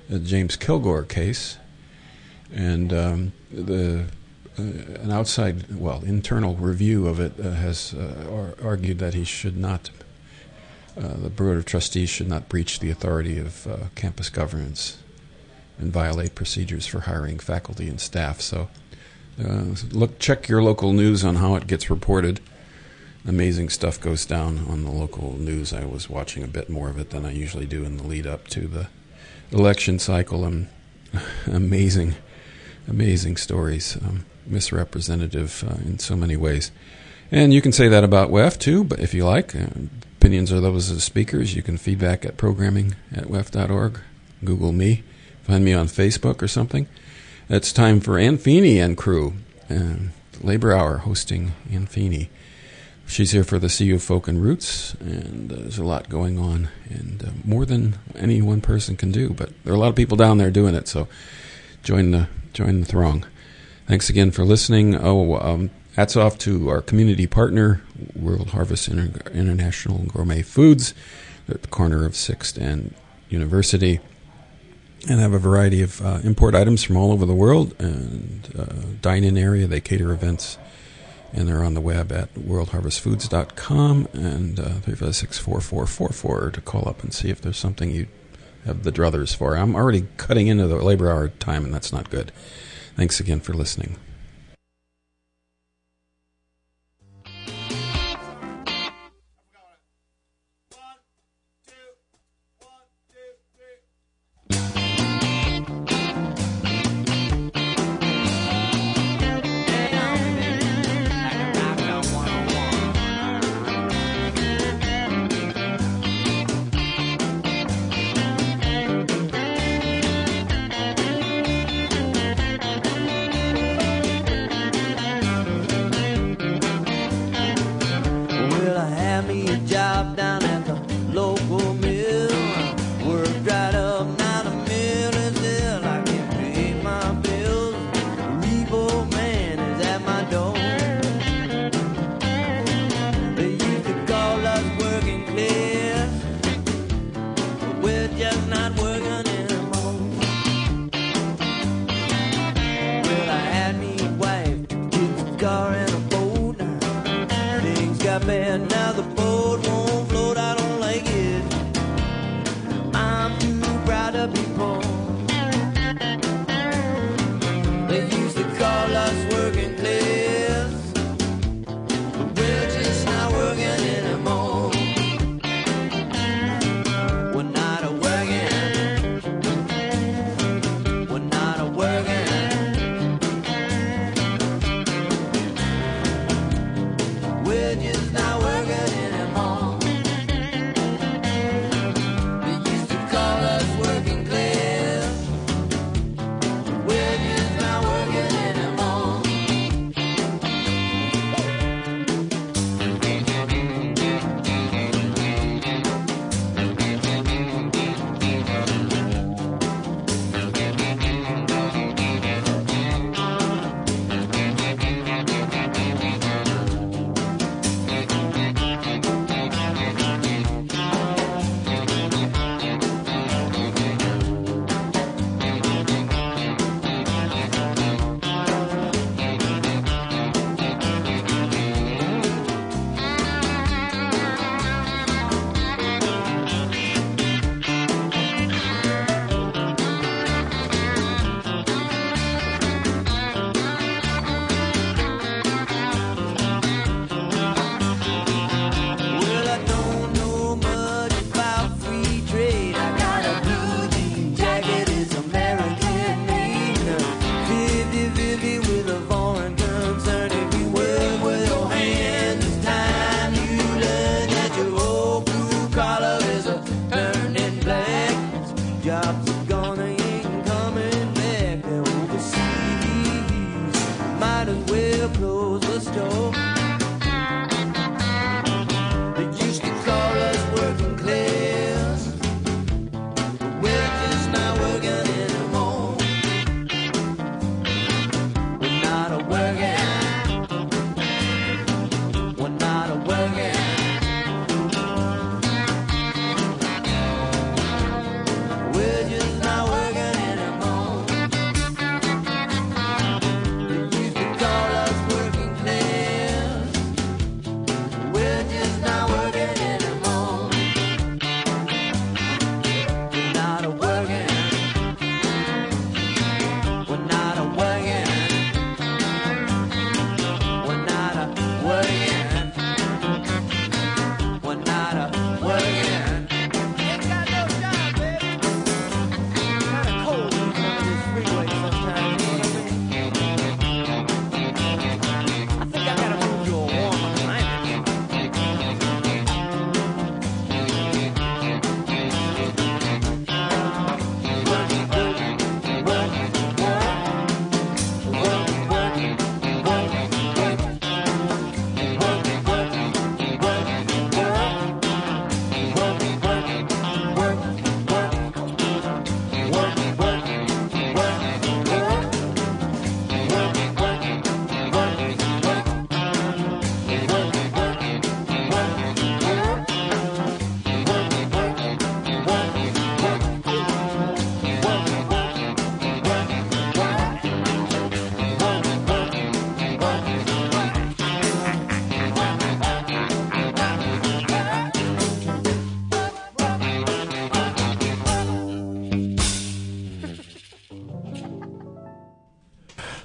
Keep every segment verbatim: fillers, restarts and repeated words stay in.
the James Kilgore case, and um, the uh, an outside, well, internal review of it uh, has uh, ar- argued that he should not, uh, the Board of Trustees should not breach the authority of uh, campus governance and violate procedures for hiring faculty and staff. So, uh, look, check your local news on how it gets reported. Amazing stuff goes down on the local news. I was watching a bit more of it than I usually do in the lead up to the election cycle. And amazing, amazing stories, um, misrepresentative uh, in so many ways. And you can say that about W E F too, but if you like, uh, opinions are those of the speakers. You can feedback at programming at W E F dot org. Google me, find me on Facebook or something. It's time for Ann Feeney and crew, uh, Labor Hour hosting Ann Feeney. She's here for the C U Folk and Roots, and uh, there's a lot going on, and uh, more than any one person can do. But there are a lot of people down there doing it, so join the join the throng. Thanks again for listening. Oh, um, hats off to our community partner, World Harvest Inter- International Gourmet Foods, at the corner of sixth and University, and have a variety of uh, import items from all over the world, and uh, dine-in area. They cater events. And they're on the web at world harvest foods dot com, and uh, three five six, four four four four to call up and see if there's something you have the druthers for. I'm already cutting into the labor hour time, and that's not good. Thanks again for listening. We're just not working.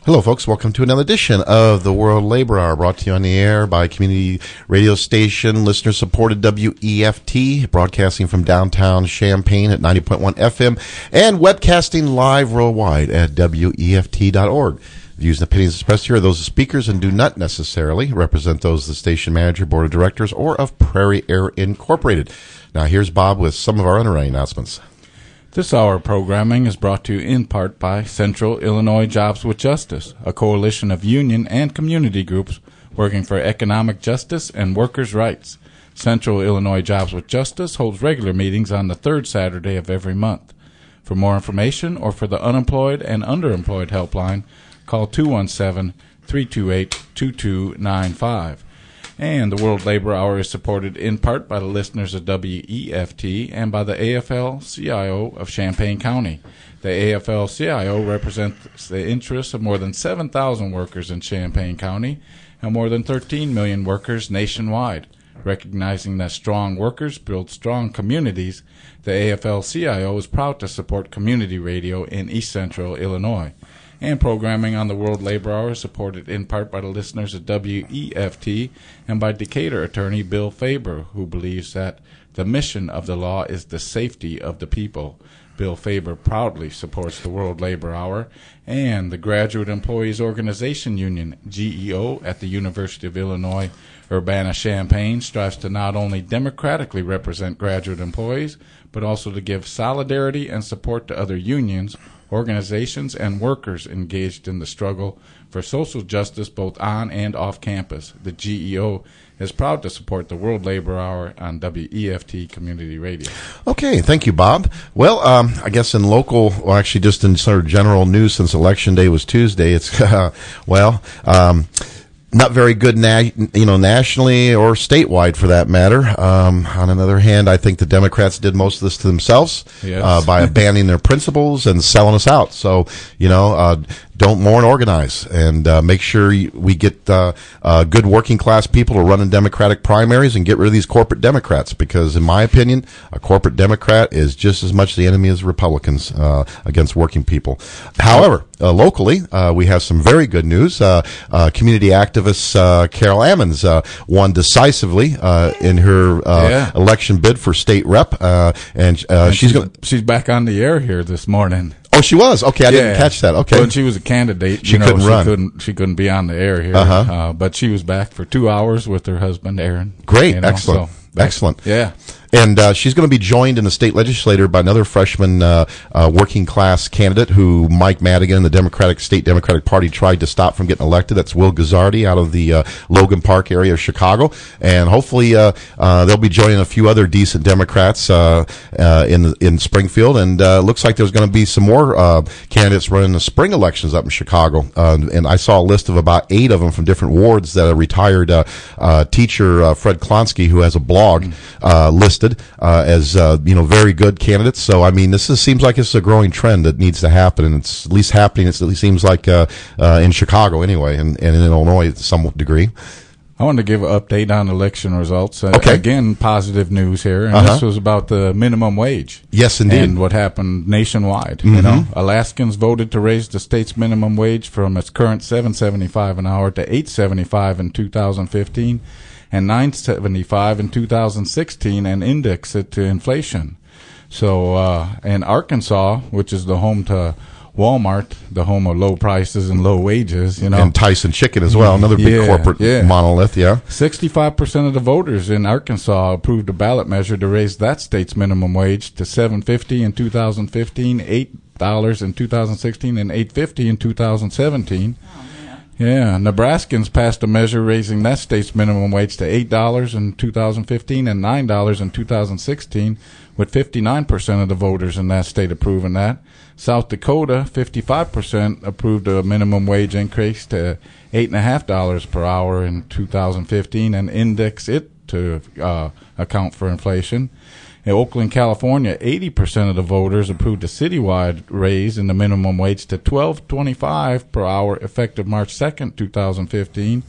Hello, folks. Welcome to another edition of the World Labor Hour, brought to you on the air by community radio station, listener-supported W E F T, broadcasting from downtown Champaign at ninety point one F M, and webcasting live worldwide at W E F T dot org. Views and opinions expressed here are those of speakers and do not necessarily represent those of the station manager, board of directors, or of Prairie Air Incorporated. Now, here's Bob with some of our underwriting announcements. This hour of programming is brought to you in part by Central Illinois Jobs with Justice, a coalition of union and community groups working for economic justice and workers' rights. Central Illinois Jobs with Justice holds regular meetings on the third Saturday of every month. For more information or for the unemployed and underemployed helpline, call two one seven, three two eight, two two nine five. And the World Labor Hour is supported in part by the listeners of W E F T and by the A F L C I O of Champaign County. The A F L C I O represents the interests of more than seven thousand workers in Champaign County and more than thirteen million workers nationwide. Recognizing that strong workers build strong communities, the A F L C I O is proud to support community radio in East Central Illinois. And programming on the World Labor Hour is supported in part by the listeners of W E F T and by Decatur attorney Bill Faber, who believes that the mission of the law is the safety of the people. Bill Faber proudly supports the World Labor Hour and the Graduate Employees Organization Union, G E O, at the University of Illinois Urbana-Champaign strives to not only democratically represent graduate employees, but also to give solidarity and support to other unions, organizations, and workers engaged in the struggle for social justice both on and off campus. The G E O is proud to support the World Labor Hour on W E F T Community Radio. Okay, thank you, Bob. Well, um, I guess in local, well, actually just in sort of general news, since Election Day was Tuesday, it's, uh, well, um, not very good, na- you know, nationally or statewide for that matter. Um, on another hand, I think the Democrats did most of this to themselves yes. uh, by abandoning their principles and selling us out. So, you know, uh, don't mourn, organize, and uh, make sure we get uh, uh, good working class people to run in Democratic primaries and get rid of these corporate Democrats. Because, in my opinion, a corporate Democrat is just as much the enemy as Republicans uh, against working people. However, uh, locally, uh, we have some very good news. Uh, uh, community activist uh, Carol Ammons uh, won decisively uh, in her uh, yeah. election bid for state rep, uh, and, uh, and she's, she's going. She's back on the air here this morning. Oh, she was? Okay, I yeah. didn't catch that. Okay. When she was a candidate, she you know, couldn't she run. Couldn't, she couldn't be on the air here. Uh-huh. Uh, but she was back for two hours with her husband, Aaron. Great. You know, Excellent. so back, Excellent. Yeah. And uh, she's going to be joined in the state legislature by another freshman uh, uh, working class candidate who Mike Madigan, the Democratic State Democratic Party, tried to stop from getting elected. That's Will Guzzardi out of the uh, Logan Park area of Chicago. And hopefully uh, uh, they'll be joining a few other decent Democrats uh, uh, in in Springfield. And uh, it looks like there's going to be some more uh, candidates running the spring elections up in Chicago. Uh, and I saw a list of about eight of them from different wards that a retired uh, uh, teacher, uh, Fred Klonsky, who has a blog, uh, listed Uh, as uh, you know, very good candidates. So I mean, this is, seems like it's a growing trend that needs to happen, and it's at least happening. It's, it seems like uh, uh, in Chicago anyway, and, and in Illinois to some degree. I wanted to give an update on election results. Uh, okay. Again, positive news here, and uh-huh. this was about the minimum wage. Yes, indeed. And what happened nationwide. Mm-hmm. You know, Alaskans voted to raise the state's minimum wage from its current seven seventy-five an hour to eight seventy-five in two thousand fifteen. And nine seventy-five in two thousand sixteen, and index it to inflation. So, uh, in Arkansas, which is the home to Walmart, the home of low prices and low wages, you know. And Tyson Chicken as well, another big yeah, corporate yeah. monolith, yeah. sixty-five percent of the voters in Arkansas approved a ballot measure to raise that state's minimum wage to seven fifty in two thousand fifteen, eight dollars in two thousand sixteen, and eight fifty in two thousand seventeen. Yeah, Nebraskans passed a measure raising that state's minimum wage to eight dollars in two thousand fifteen and nine dollars in two thousand sixteen, with fifty-nine percent of the voters in that state approving that. South Dakota, fifty-five percent approved a minimum wage increase to eight point five dollars per hour in two thousand fifteen and index it to uh, account for inflation. In Oakland, California, eighty percent of the voters approved a citywide raise in the minimum wage to twelve twenty-five per hour effective March second, two thousand fifteen.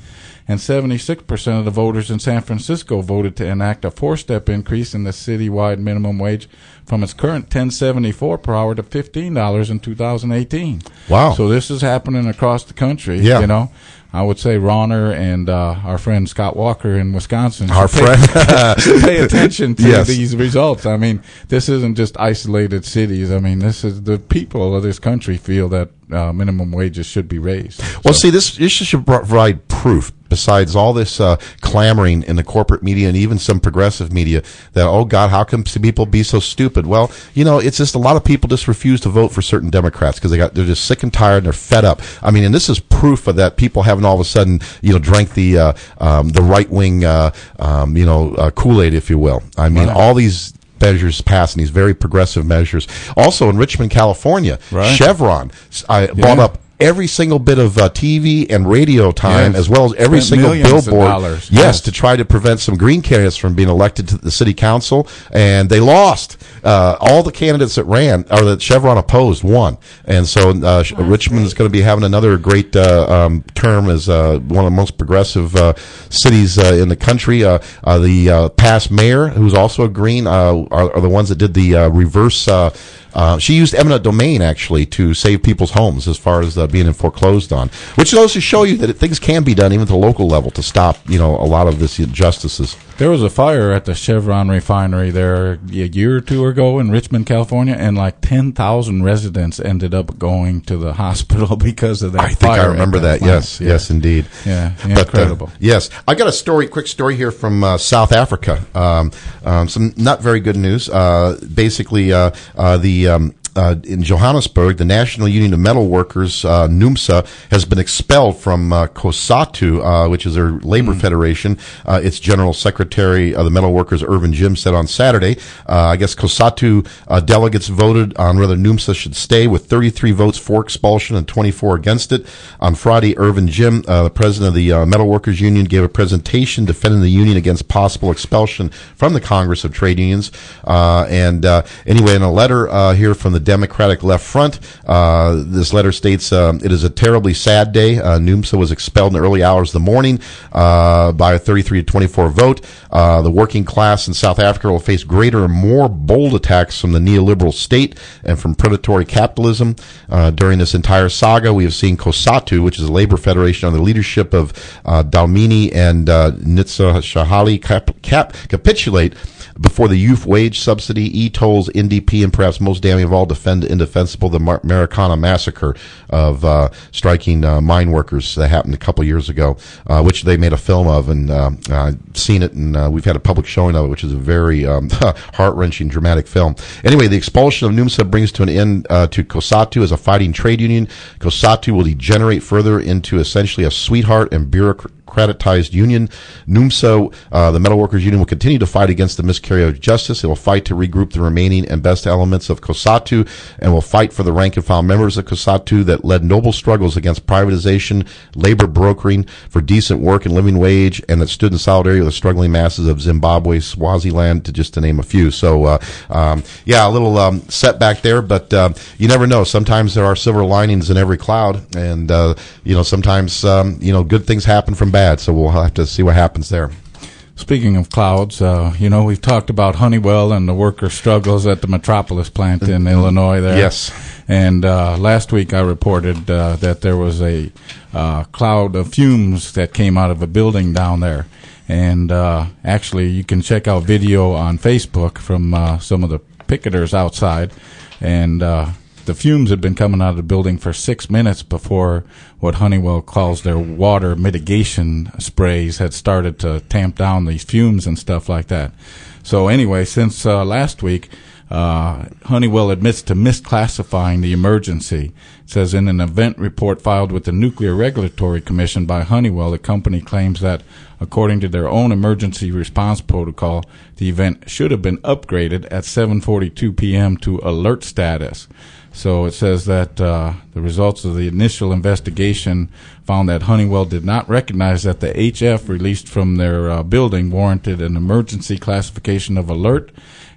and seventy-six percent of the voters in San Francisco voted to enact a four-step increase in the citywide minimum wage from its current ten seventy-four per hour to fifteen dollars in two thousand eighteen. Wow. So this is happening across the country, yeah. you know. I would say Ronner and uh, our friend Scott Walker in Wisconsin our should friend pay, should pay attention to yes. these results. I mean, this isn't just isolated cities. I mean, this is the people of this country feel that uh, minimum wages should be raised. Well, so. see, this, this should provide proof, besides all this uh, clamoring in the corporate media and even some progressive media, that, oh, God, how can people be so stupid? Well, you know, it's just a lot of people just refuse to vote for certain Democrats because they got, they're just sick and tired and they're fed up. I mean, and this is proof of that people haven't all of a sudden, you know, drank the uh, um, the right-wing, uh, um, you know, uh, Kool-Aid, if you will. I mean, right. all these measures passed, and these very progressive measures. Also in Richmond, California, right. Chevron I yeah. bought up every single bit of uh, T V and radio time, yes. as well as every Spent single billboard, dollars. yes, yes, to try to prevent some Green candidates from being elected to the city council, and they lost. Uh, all the candidates that ran, or that Chevron opposed, won. And so uh, oh, Richmond is going to be having another great uh, um, term as uh, one of the most progressive uh, cities uh, in the country. Uh, uh, the uh, past mayor, who's also a Green, uh, are, are the ones that did the uh, reverse uh, Uh, she used eminent domain, actually, to save people's homes as far as uh, being foreclosed on, which goes to show you that it, things can be done even at the local level to stop, you know, a lot of this injustices. There was a fire at the Chevron refinery there a year or two ago in Richmond, California, and like ten thousand residents ended up going to the hospital because of that I fire. I think I remember that. that yes, yeah. yes, indeed. Yeah, but, incredible. Uh, yes. I got a story, quick story here from uh, South Africa. Um, um, some not very good news. Uh, basically, uh, uh, the um, Uh, in Johannesburg, the National Union of Metal Workers, uh, NUMSA, has been expelled from uh, COSATU, uh, which is their labor mm. federation. Uh, its General Secretary of the Metal Workers, Irvin Jim, said on Saturday, uh, I guess COSATU uh, delegates voted on whether NUMSA should stay with thirty-three votes for expulsion and twenty-four against it. On Friday, Irvin Jim, uh, the president of the uh, Metal Workers Union, gave a presentation defending the union against possible expulsion from the Congress of Trade Unions. Uh, and uh, anyway, in a letter uh, here from the Democratic Left Front, uh, this letter states, um, it is a terribly sad day. Uh, NUMSA was expelled in the early hours of the morning uh, by a thirty-three to twenty-four vote. Uh, the working class in South Africa will face greater and more bold attacks from the neoliberal state and from predatory capitalism. Uh, during this entire saga, we have seen COSATU, which is a labor federation under the leadership of uh, Dlamini and uh, Nitsa Shahali, cap- cap- capitulate before the youth wage subsidy, e-tolls, N D P, and perhaps most damning of all, defend indefensible the Mar- Marikana massacre of uh, striking uh, mine workers that happened a couple years ago, uh, which they made a film of, and uh, I've seen it, and uh, we've had a public showing of it, which is a very um, heart-wrenching, dramatic film. Anyway, the expulsion of NUMSA brings to an end uh, to COSATU as a fighting trade union. COSATU will degenerate further into essentially a sweetheart and bureaucratized union. NUMSA, uh, the Metal Workers Union, will continue to fight against the miscarriage of justice. It will fight to regroup the remaining and best elements of COSATU, and will fight for the rank and file members of COSATU that led noble struggles against privatization, labor brokering for decent work and living wage, and that stood in solidarity with the struggling masses of Zimbabwe, Swaziland, to just to name a few. So, uh, um, yeah, a little um, setback there, but uh, you never know. Sometimes there are silver linings in every cloud, and uh, you know, sometimes um, you know, good things happen from bad. So we'll have to see what happens there. Speaking of clouds, uh, you know, we've talked about Honeywell and the worker struggles at the Metropolis plant in mm-hmm. Illinois there. Yes. And uh, last week I reported uh, that there was a uh, cloud of fumes that came out of a building down there. And uh, actually, you can check out video on Facebook from uh, some of the picketers outside. And uh, the fumes had been coming out of the building for six minutes before what Honeywell calls their water mitigation sprays had started to tamp down these fumes and stuff like that. So anyway, since uh, last week, uh, Honeywell admits to misclassifying the emergency. It says in an event report filed with the Nuclear Regulatory Commission by Honeywell, the company claims that, according to their own emergency response protocol, the event should have been upgraded at seven forty-two p.m. to alert status. So it says that uh, the results of the initial investigation found that Honeywell did not recognize that the H F released from their uh, building warranted an emergency classification of alert,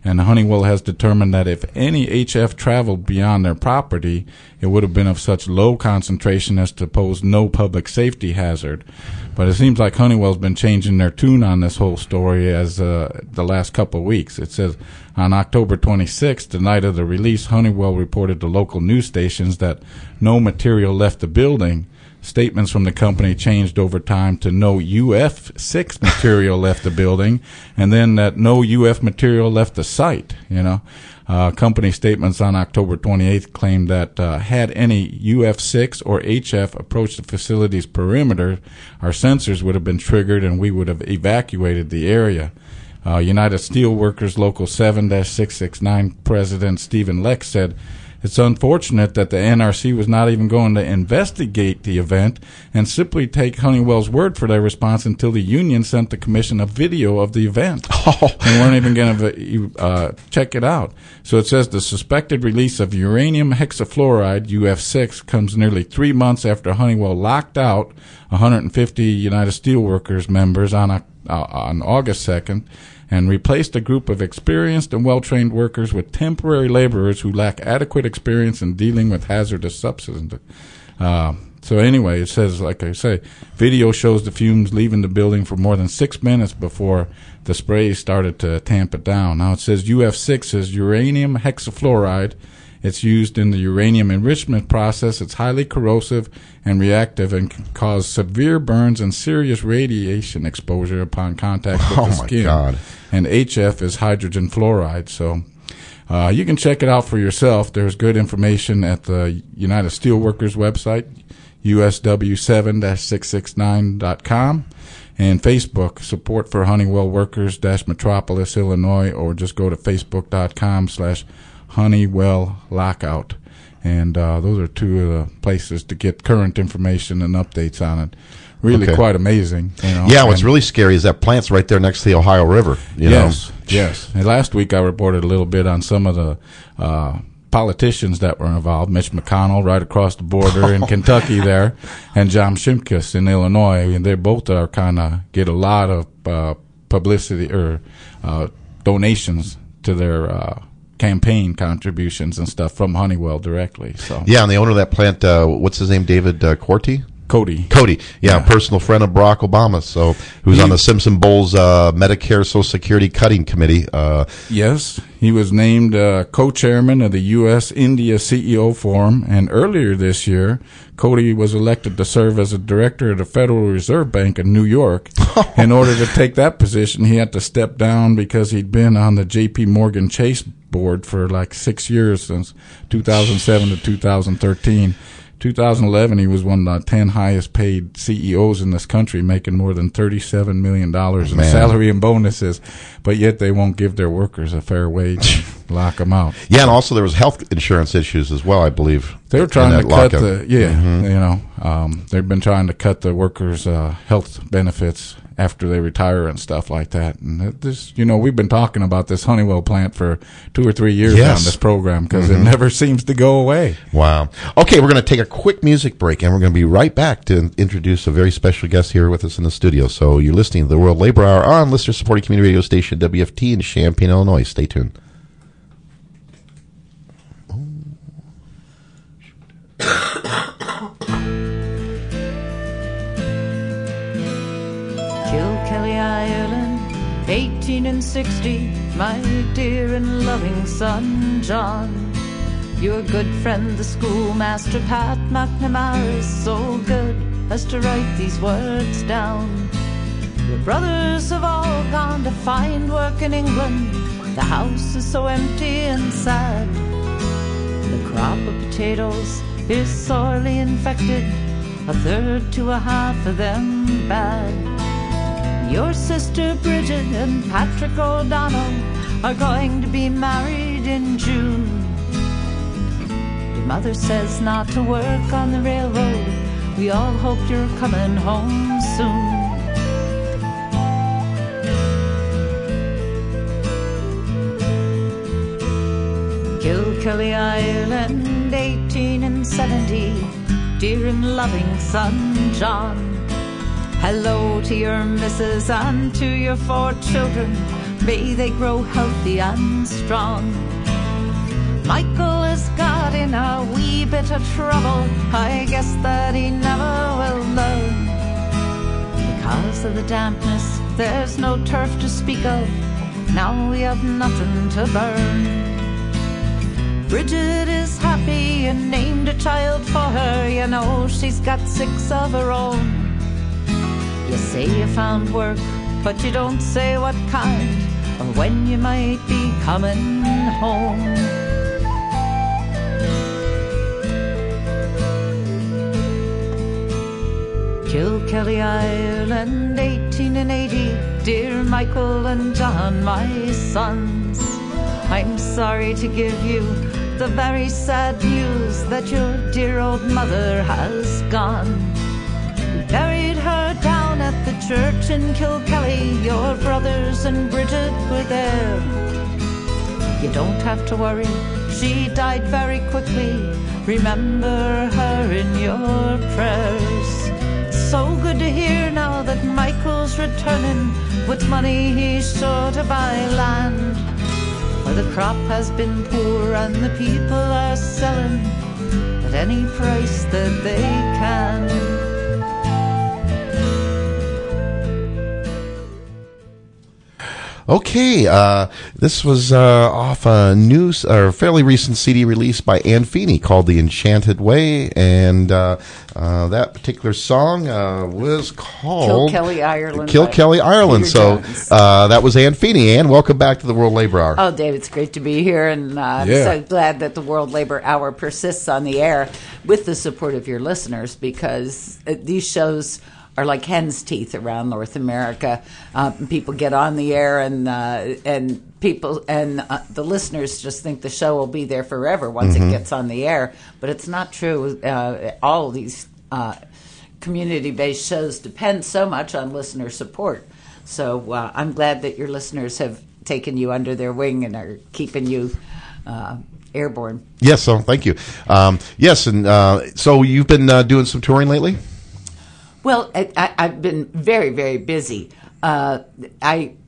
And Honeywell has determined that if any H F traveled beyond their property, it would have been of such low concentration as to pose no public safety hazard. But it seems like Honeywell's been changing their tune on this whole story as uh, the last couple of weeks. It says on October twenty-sixth, the night of the release, Honeywell reported to local news stations that no material left the building. Statements from the company changed over time to no U F six material left the building, and then that no U F material left the site. You know, uh, company statements on October twenty-eighth claimed that uh, had any U F six or H F approached the facility's perimeter, our sensors would have been triggered and we would have evacuated the area. Uh, United Steelworkers Local seven dash six six nine President Stephen Lex said, "It's unfortunate that the N R C was not even going to investigate the event and simply take Honeywell's word for their response until the union sent the commission a video of the event. Oh. They weren't even going to uh, check it out." So it says the suspected release of uranium hexafluoride, U F six, comes nearly three months after Honeywell locked out one hundred fifty United Steelworkers members on, a, uh, on August second. And replaced a group of experienced and well-trained workers with temporary laborers who lack adequate experience in dealing with hazardous substances. Uh, so anyway, it says, like I say, video shows the fumes leaving the building for more than six minutes before the spray started to tamp it down. Now it says U F six is uranium hexafluoride. It's used in the uranium enrichment process. It's highly corrosive and reactive and can cause severe burns and serious radiation exposure upon contact with oh the skin. Oh, my God. And H F is hydrogen fluoride. So uh, you can check it out for yourself. There's good information at the United Steelworkers website, U S W seven dash six six nine dot com, and Facebook, support for Honeywell Workers dash Metropolis, Illinois, or just go to facebook.com slash Honeywell Lockout. And uh, those are two of the places to get current information and updates on it. Really okay. quite amazing. You know? Yeah, what's and, really scary is that plant's right there next to the Ohio River. You yes, know? yes. And last week I reported a little bit on some of the uh, politicians that were involved. Mitch McConnell right across the border in Kentucky there, and John Shimkus in Illinois. And they both are kind of get a lot of uh, publicity or uh, donations to their uh campaign contributions and stuff from Honeywell directly. So yeah, and the owner of that plant, uh, what's his name, David uh, Corty? Cody. Cody, yeah, yeah, personal friend of Barack Obama, so who's he, on the Simpson Bowles uh, Medicare Social Security Cutting Committee. Uh, yes, he was named uh, co-chairman of the U S India C E O Forum, and earlier this year, Cody was elected to serve as a director of the Federal Reserve Bank in New York. In order to take that position, he had to step down because he'd been on the J P Morgan Chase board for like six years, since two thousand seven to two thousand thirteen. two thousand eleven, he was one of the ten highest paid C E Os in this country, making more than thirty-seven million dollars in Man. salary and bonuses, but yet they won't give their workers a fair wage and lock them out. yeah, and also there was health insurance issues as well, I believe. They were trying to cut lockup. the, yeah, mm-hmm. you know, um, they've been trying to cut the workers' uh, health benefits after they retire and stuff like that. And this, you know, we've been talking about this Honeywell plant for two or three years yes. now on this program, because mm-hmm. it never seems to go away. Wow. Okay, we're going to take a quick music break, and we're going to be right back to introduce a very special guest here with us in the studio. So you're listening to the World Labor Hour on listener-supported community radio station W F T in Champaign, Illinois. Stay tuned. Kilkelly, Ireland, eighteen and sixty, my dear and loving son John. Your good friend, the schoolmaster Pat McNamara, is so good as to write these words down. Your brothers have all gone to find work in England. The house is so empty and sad. The crop of potatoes is sorely infected, a third to a half of them bad. Your sister Bridget and Patrick O'Donnell are going to be married in June. Your mother says not to work on the railroad. We all hope you're coming home soon. Kilkelly, Ireland, eighteen and seventy, dear and loving son John. Hello to your missus and to your four children. may they grow healthy and strong. Michael has got in a wee bit of trouble, I guess that he never will learn. Because of the dampness, there's no turf to speak of, now we have nothing to burn. Bridget is happy and named a child for her, you know she's got six of her own. You say you found work, but you don't say what kind, or when you might be coming home. Kilkelly, Ireland, eighteen and eighty, dear Michael and John, my sons. I'm sorry to give you the very sad news that your dear old mother has gone. We buried her down at the church in Kilkelly, your brothers and Bridget were there. You don't have to worry, she died very quickly, remember her in your prayers. So good to hear now that Michael's returning with money he's sure to buy land. For the crop has been poor and the people are selling at any price that they can. Okay, uh, this was uh, off a new, or fairly recent C D release by Ann Feeney called "The Enchanted Way," and uh, uh, that particular song uh, was called Kilkelly, Ireland. Kilkelly, Ireland. So uh, that was Ann Feeney. Ann, welcome back to the World Labor Hour. Oh, Dave, it's great to be here, and uh, I'm Yeah. so glad that the World Labor Hour persists on the air with the support of your listeners, because uh, these shows are like hen's teeth around North America. Uh, people get on the air, and uh, and people and uh, the listeners just think the show will be there forever once Mm-hmm. it gets on the air. But it's not true. Uh, all these uh, community-based shows depend so much on listener support. So uh, I'm glad that your listeners have taken you under their wing and are keeping you uh, airborne. Yes, so thank you. Um, yes, and uh, so you've been uh, doing some touring lately? Well, I, I, I've been very, very busy. Uh, I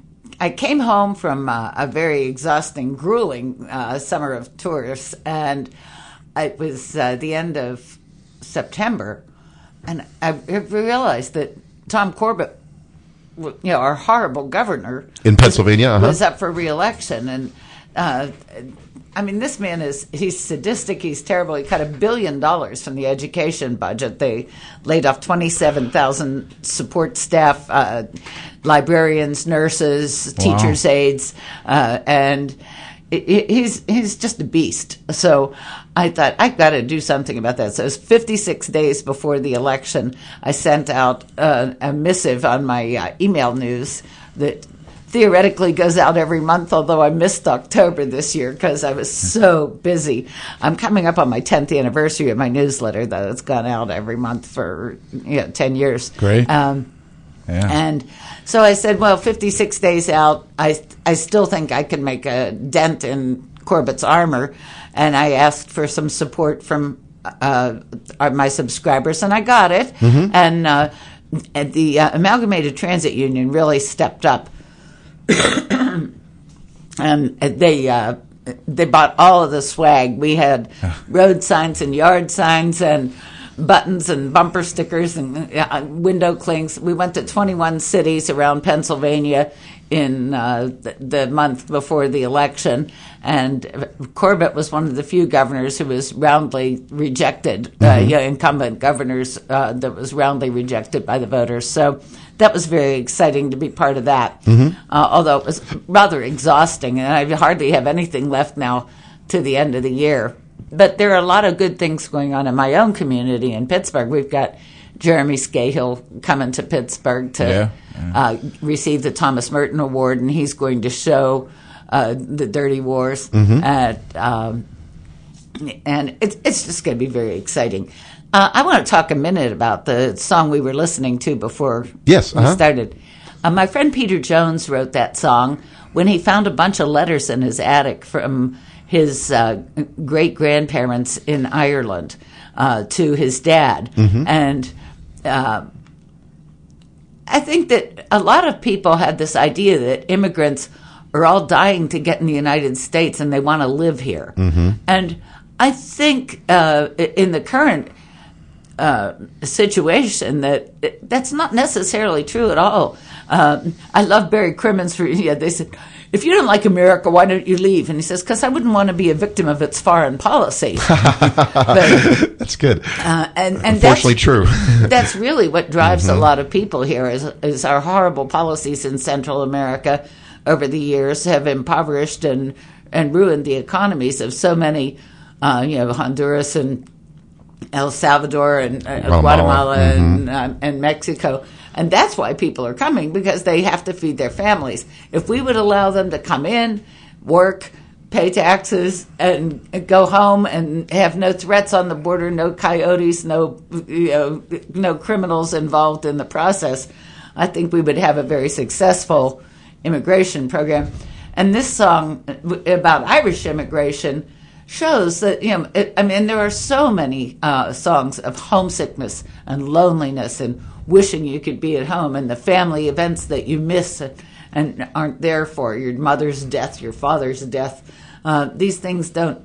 I came home from uh, a very exhausting, grueling uh, summer of tours, and it was uh, the end of September, and I realized that Tom Corbett, you know, our horrible governor In Pennsylvania, uh-huh. was up for re-election, and uh, I mean, this man is, he's sadistic, he's terrible. He cut a billion dollars from the education budget. They laid off twenty-seven thousand support staff, uh, librarians, nurses, Wow. teachers' aides, uh, and it, it, he's he's just a beast. So I thought, I've got to do something about that. So it was fifty-six days before the election, I sent out uh, a missive on my uh, email news that theoretically goes out every month, although I missed October this year because I was so busy. I'm coming up on my tenth anniversary of my newsletter that it's gone out every month for you know, ten years. Great. Um, Yeah. And so I said, well, fifty-six days out, I, I still think I can make a dent in Corbett's armor. And I asked for some support from uh, my subscribers, and I got it. Mm-hmm. And, uh, and the uh, Amalgamated Transit Union really stepped up. And they uh, they bought all of the swag. We had road signs and yard signs and buttons and bumper stickers and uh, window clings. We went to twenty-one cities around Pennsylvania in uh, the, the month before the election, and Corbett was one of the few governors who was roundly rejected, mm-hmm. uh, you know, incumbent governors uh, that was roundly rejected by the voters. So that was very exciting to be part of that, mm-hmm. uh, although it was rather exhausting, and I hardly have anything left now to the end of the year. But there are a lot of good things going on in my own community in Pittsburgh. We've got Jeremy Scahill coming to Pittsburgh to Yeah, yeah. Uh, receive the Thomas Merton Award, and he's going to show uh, the Dirty Wars. Mm-hmm. At, um, and it's, it's just going to be very exciting. Uh, I want to talk a minute about the song we were listening to before Yes, we uh-huh. started. Uh, my friend Peter Jones wrote that song when he found a bunch of letters in his attic from his uh, great-grandparents in Ireland uh, to his dad. Mm-hmm. And uh, I think that a lot of people had this idea that immigrants are all dying to get in the United States and they want to live here. Mm-hmm. And I think uh, in the current uh, situation that that's not necessarily true at all. Uh, I love Barry Crimmins. For, yeah, they said, if you don't like America, why don't you leave? And he says, because I wouldn't want to be a victim of its foreign policy. But, that's good. Uh, and, and Unfortunately that's, true. That's really what drives mm-hmm. a lot of people here is, is our horrible policies in Central America over the years have impoverished and, and ruined the economies of so many, uh, you know, Honduras and El Salvador and uh, Guatemala, Guatemala mm-hmm. and, uh, and Mexico. And that's why people are coming, because they have to feed their families. If we would allow them to come in, work, pay taxes, and go home and have no threats on the border, no coyotes, no you know, no criminals involved in the process, I think we would have a very successful immigration program. And this song about Irish immigration shows that, you know, it, I mean, there are so many uh, songs of homesickness and loneliness and wishing you could be at home, and the family events that you miss and aren't there for, your mother's death, your father's death. Uh, these things don't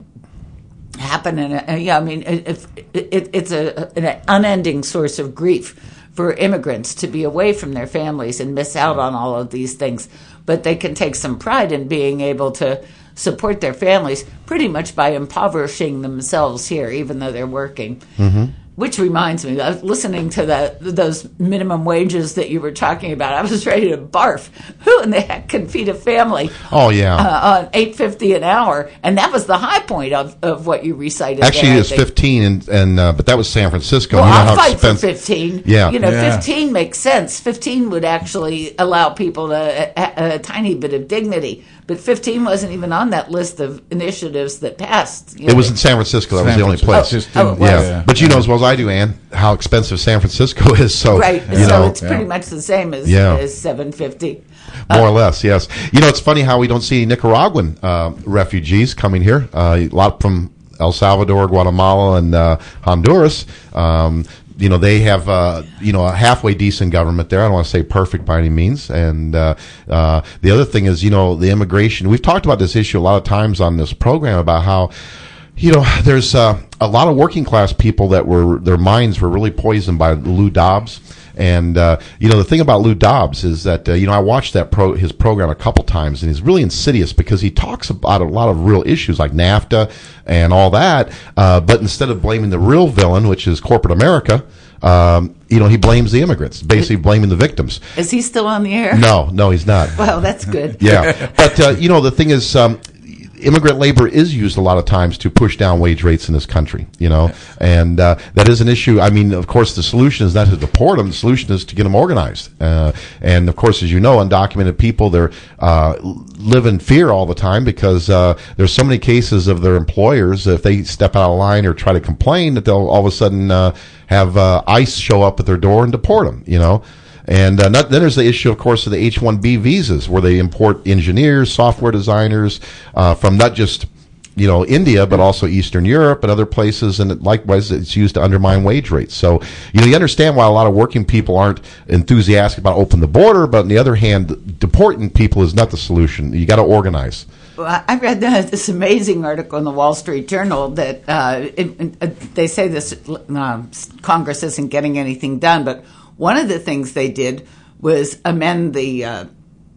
happen. In a, yeah, I mean, if, it, it's a, an unending source of grief for immigrants to be away from their families and miss out on all of these things. But they can take some pride in being able to support their families pretty much by impoverishing themselves here, even though they're working. Mm-hmm. Which reminds me, I was listening to the, those minimum wages that you were talking about. I was ready to barf. Who in the heck can feed a family? Oh yeah, uh, on eight fifty an hour, and that was the high point of, of what you recited. Actually, there, it was fifteen, and, and uh, but that was San Francisco. Well, you know I'll how fight expensive- for fifteen. Yeah, you know, yeah. fifteen makes sense. Fifteen would actually allow people to, a, a tiny bit of dignity. But fifteen wasn't even on that list of initiatives that passed. You know, it was in San Francisco. That San was the only place. Francisco. Oh, it was. Yeah. Yeah. But you know as well as I do, Ann, how expensive San Francisco is. So right. you so know, it's pretty yeah. much the same as, Yeah. as seven fifty. more or less, yes. You know, it's funny how we don't see Nicaraguan uh, refugees coming here. Uh, a lot from El Salvador, Guatemala, and uh, Honduras. Um, you know, they have, uh, you know, a halfway decent government there. I don't want to say perfect by any means. And uh, uh, the other thing is, you know, the immigration. We've talked about this issue a lot of times on this program about how, you know, there's uh, a lot of working class people that were, their minds were really poisoned by Lou Dobbs. And, uh, you know, the thing about Lou Dobbs is that, uh, you know, I watched that pro, his program a couple times, and he's really insidious because he talks about a lot of real issues like NAFTA and all that. Uh, but instead of blaming the real villain, which is corporate America, um, you know, he blames the immigrants, basically blaming the victims. Is he still on the air? No, no, he's not. Well, that's good. Yeah. But, uh, you know, the thing is, um, immigrant labor is used a lot of times to push down wage rates in this country, you know, and uh, that is an issue. I mean, of course, the solution is not to deport them. The solution is to get them organized. Uh, and, of course, as you know, undocumented people, they're uh, live in fear all the time because uh, there's so many cases of their employers, if they step out of line or try to complain, that they'll all of a sudden uh, have uh, ICE show up at their door and deport them, you know. And uh, not, then there's the issue, of course, of the H one B visas, where they import engineers, software designers uh, from not just, you know, India, but also Eastern Europe and other places. And it, likewise, it's used to undermine wage rates. So, you know, you understand why a lot of working people aren't enthusiastic about opening the border. But on the other hand, deporting people is not the solution. You got to organize. Well, I read this amazing article in the Wall Street Journal that uh, it, it, they say this uh, Congress isn't getting anything done, but one of the things they did was amend the uh,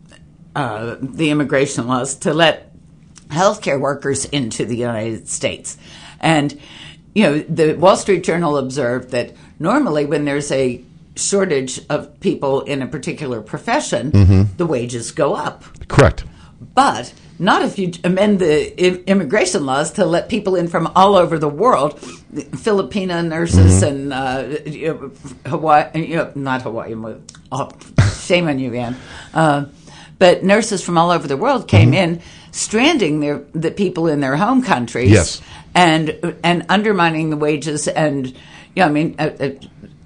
uh, the immigration laws to let healthcare workers into the United States. And, you know, the Wall Street Journal observed that normally when there's a shortage of people in a particular profession, mm-hmm. the wages go up. Correct. But not if you amend the I- immigration laws to let people in from all over the world, Filipino nurses mm-hmm. and uh, you know, Hawaii, you know, not Hawaii, oh, shame on you, Ann. Uh, but nurses from all over the world came mm-hmm. in, stranding their the people in their home countries, yes. and and undermining the wages. And you know, I mean, uh, uh,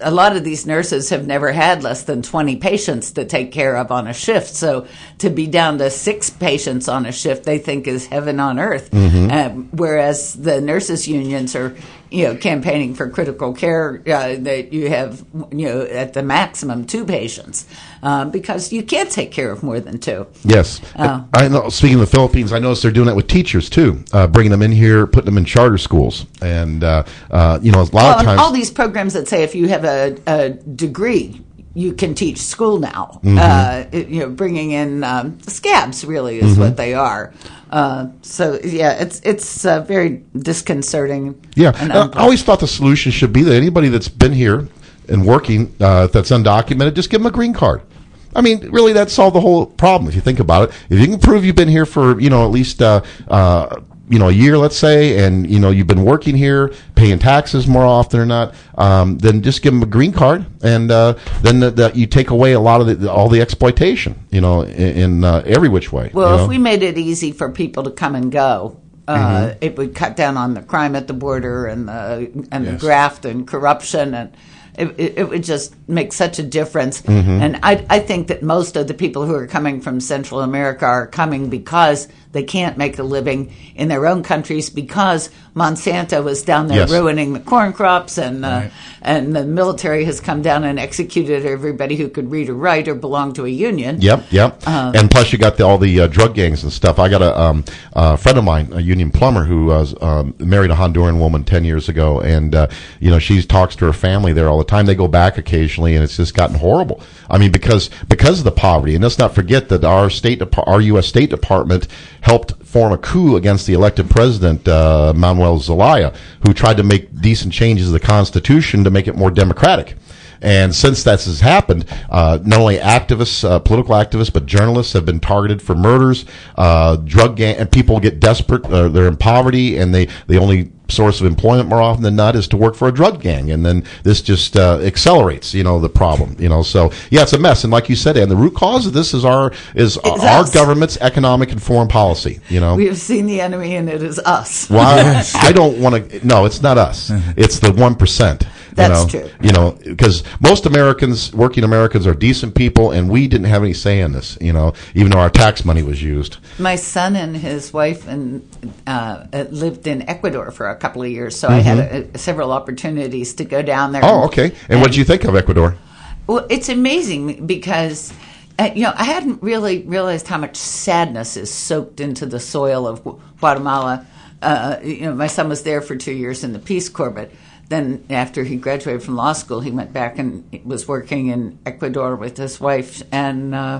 a lot of these nurses have never had less than twenty patients to take care of on a shift. So to be down to six patients on a shift, they think is heaven on earth. Mm-hmm. Um, whereas the nurses' unions are, you know, campaigning for critical care uh, that you have, you know, at the maximum two patients uh, because you can't take care of more than two. Yes. Oh. I know. Speaking of the Philippines, I noticed they're doing that with teachers too, uh, bringing them in here, putting them in charter schools, and uh, uh, you know, a lot well, of times all these programs that say if you have a, a degree, you can teach school now. Mm-hmm. Uh, it, you know, bringing in um, scabs really is mm-hmm. what they are. Uh, so yeah, it's it's uh, very disconcerting. Yeah, and I always thought the solution should be that anybody that's been here and working uh, that's undocumented, just give them a green card. I mean, really, that solved the whole problem if you think about it. If you can prove you've been here for, you know, at least uh, uh, you know, a year, let's say, and, you know, you've been working here, paying taxes more often or not, um, then just give them a green card, and uh, then the, the, you take away a lot of the, all the exploitation, you know, in, in uh, every which way. Well, you know? If we made it easy for people to come and go, uh, mm-hmm. it would cut down on the crime at the border and the and yes. the graft and corruption, and it, it, it would just make such a difference. Mm-hmm. And I, I think that most of the people who are coming from Central America are coming because they can't make a living in their own countries because Monsanto was down there yes. ruining the corn crops, and uh, right. and the military has come down and executed everybody who could read or write or belong to a union. Yep, yep. Um, and plus, you got the, all the uh, drug gangs and stuff. I got a, um, a friend of mine, a union plumber, who was um, married a Honduran woman ten years ago, and uh, you know, she talks to her family there all the time. They go back occasionally, and it's just gotten horrible. I mean, because because of the poverty, and let's not forget that our state, our U S State Department helped form a coup against the elected president, uh, Manuel Zelaya, who tried to make decent changes to the Constitution to make it more democratic. And since that has happened, uh, not only activists, uh, political activists, but journalists have been targeted for murders. Uh, drug gang and people get desperate. Uh, they're in poverty, and they the only source of employment more often than not is to work for a drug gang, and then this just uh, accelerates, you know, the problem. You know, so yeah, it's a mess. And like you said, and the root cause of this is our is it's our us. government's economic and foreign policy. You know, we have seen the enemy, and it is us. Well, I, I don't want to. No, it's not us. It's the one percent. That's you know, true. You know, because most Americans, working Americans, are decent people, and we didn't have any say in this. You know, even though our tax money was used. My son and his wife and uh, lived in Ecuador for a couple of years, so mm-hmm. I had a, a, several opportunities to go down there. Oh, okay. And, and what did you think of Ecuador? Well, it's amazing because, uh, you know, I hadn't really realized how much sadness is soaked into the soil of Guatemala. Uh, you know, my son was there for two years in the Peace Corps, but then after he graduated from law school, he went back and was working in Ecuador with his wife. And, uh,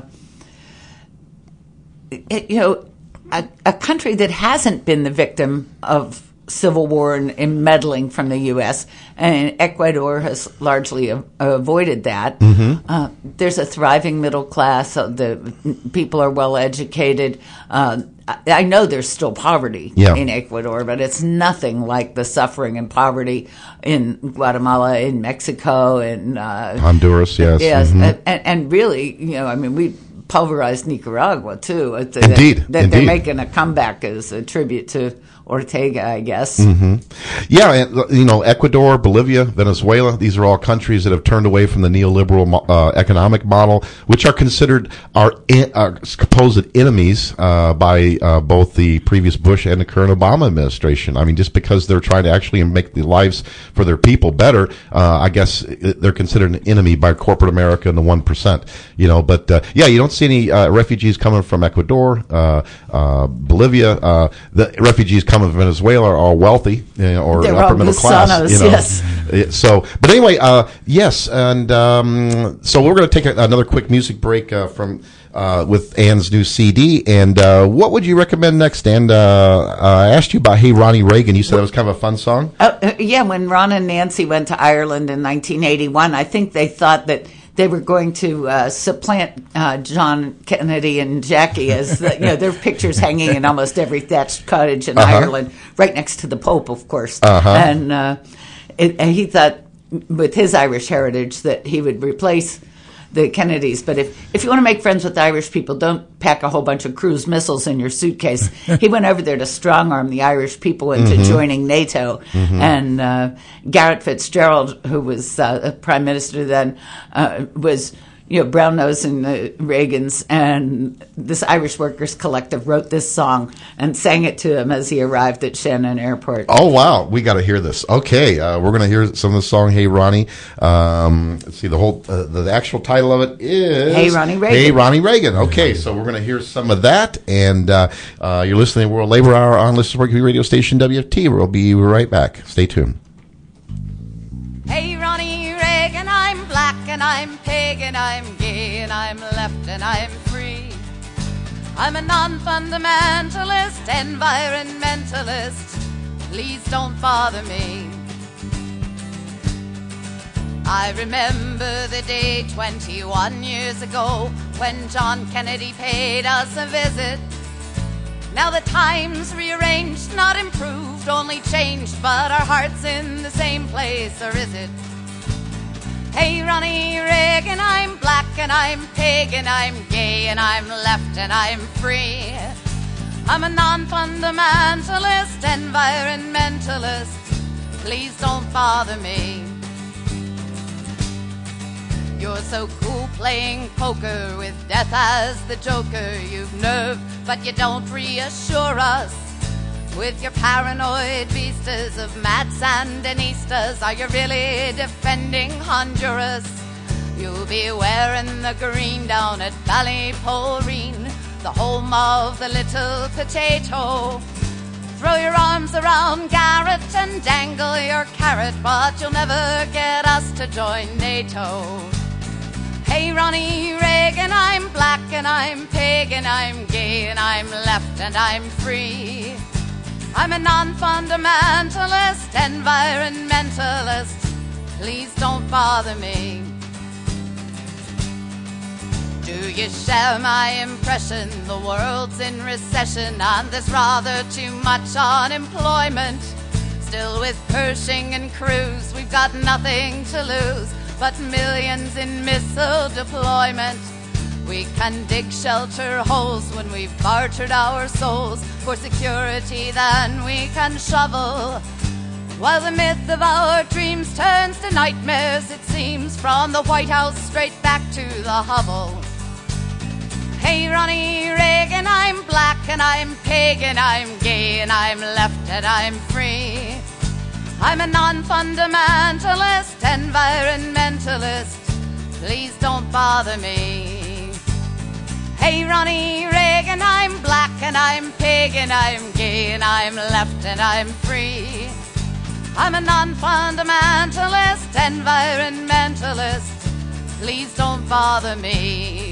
it, you know, a, a country that hasn't been the victim of civil war and, and meddling from the U S, and Ecuador has largely a, avoided that. Mm-hmm. Uh, there's a thriving middle class. Uh, the people are well educated. Uh, I, I know there's still poverty yeah. in Ecuador, but it's nothing like the suffering and poverty in Guatemala, in Mexico, and uh, Honduras. Yes, yes, mm-hmm. and, and, and really, you know, I mean, we pulverized Nicaragua too. Indeed, that, that indeed. They're making a comeback as a tribute to Ortega, I guess. Mm-hmm. Yeah, and, you know, Ecuador, Bolivia, Venezuela, these are all countries that have turned away from the neoliberal uh, economic model, which are considered our, in, our supposed enemies uh, by uh, both the previous Bush and the current Obama administration. I mean, just because they're trying to actually make the lives for their people better, uh, I guess they're considered an enemy by corporate America and the one percent. You know, but uh, yeah, you don't see any uh, refugees coming from Ecuador, uh, uh, Bolivia. Uh, the refugees coming from Venezuela are all wealthy, you know, or They're upper all middle class. Gusanos, You know. yes. So, but anyway, uh, yes, and um, so we're going to take a, another quick music break uh, from uh, with Ann's new C D. And uh, what would you recommend next? And uh, uh, I asked you about "Hey Ronnie Reagan." You said that was kind of a fun song. Uh, uh, yeah, when Ron and Nancy went to Ireland in nineteen eighty-one, I think they thought that they were going to uh, supplant uh, John Kennedy and Jackie as the, you know, their pictures hanging in almost every thatched cottage in uh-huh. Ireland, right next to the Pope, of course. Uh-huh. And, uh, it, and he thought, with his Irish heritage, that he would replace the Kennedys. But if, if you want to make friends with Irish people, don't pack a whole bunch of cruise missiles in your suitcase. He went over there to strong-arm the Irish people into mm-hmm. joining NATO. Mm-hmm. And uh, Garrett Fitzgerald, who was uh, prime minister then, uh, was... you know, brown-nosing the Reagans, and this Irish Workers Collective wrote this song and sang it to him as he arrived at Shannon Airport. Oh, wow. We got to hear this. Okay, uh, we're going to hear some of the song, Hey, Ronnie. Um, let's see, the whole, uh, the, the actual title of it is... Hey, Ronnie Reagan. Hey, Ronnie Reagan. Okay, so we're going to hear some of that, and uh, uh, you're listening to World Labor Hour on Listeners Support Community Radio Station W F T. We'll be right back. Stay tuned. Hey, Ronnie Reagan, I'm black and I'm pig and I'm gay and I'm left and I'm free. I'm a non-fundamentalist, environmentalist. Please don't bother me. I remember the day twenty-one years ago when John Kennedy paid us a visit. Now the time's rearranged, not improved, only changed, but our heart's in the same place, or is it? Hey, Ronnie Reagan, I'm black and I'm pig and I'm gay and I'm left and I'm free. I'm a non-fundamentalist, environmentalist. Please don't bother me. You're so cool playing poker with death as the joker. You've nerve, but you don't reassure us. With your paranoid vistas of mad Sandinistas, are you really defending Honduras? You'll be wearing the green down at Ballyporeen, the home of the little potato. Throw your arms around Garrett and dangle your carrot, but you'll never get us to join NATO. Hey, Ronnie Reagan, I'm black and I'm pig and I'm gay and I'm left and I'm free. I'm a non-fundamentalist, environmentalist. Please don't bother me. Do you share my impression? The world's in recession and there's rather too much unemployment. Still with Pershing and Cruz, we've got nothing to lose but millions in missile deployment. We can dig shelter holes when we've bartered our souls for security, then we can shovel. While the myth of our dreams turns to nightmares, it seems, from the White House straight back to the hovel. Hey, Ronnie Reagan, I'm black and I'm pig and I'm gay and I'm left and I'm free. I'm a non-fundamentalist, environmentalist. Please don't bother me. Hey, Ronnie Reagan, I'm black and I'm pig and I'm gay and I'm left and I'm free. I'm a non-fundamentalist, environmentalist. Please don't bother me.